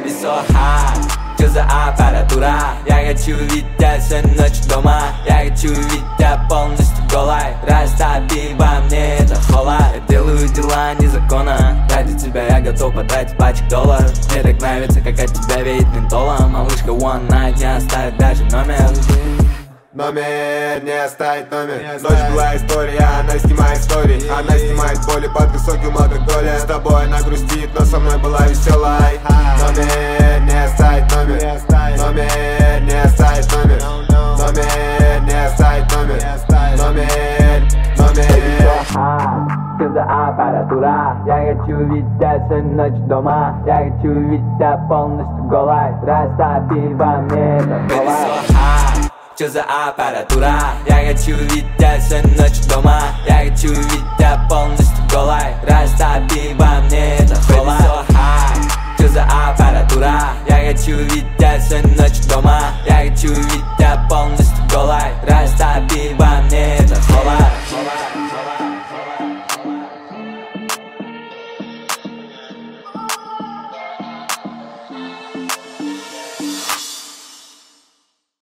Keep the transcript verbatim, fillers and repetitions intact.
Baby so hot, что за аппаратура? Я хочу видеть всю ночь дома. Я хочу видеть полностью голой. Растопи во мне это холод. Я делаю дела незаконно. Ради тебя я готов потратить пачек долларов. Мне так нравится, как от тебя веет ментолом. Малышка one night не оставит даже номер. Номер, не оставить номер. Ночь была история, она снимает стори. Она снимает боли под высоким алкоголем. С тобой она грустит, но со мной была веселой. Номер, не оставить номер. Номер, не оставить номер. Номер, не оставить номер. Номер, номер. Что за аппаратура? Я хочу видеть всю ночь дома. Я хочу видеть полностью голой. Растопи во мне это холод. Что за аппаратура? Я хочу видеть всю ночь дома. Я хочу видеть полностью голой. Растопи во мне это холод. Что за аппаратура? Я хочу видеть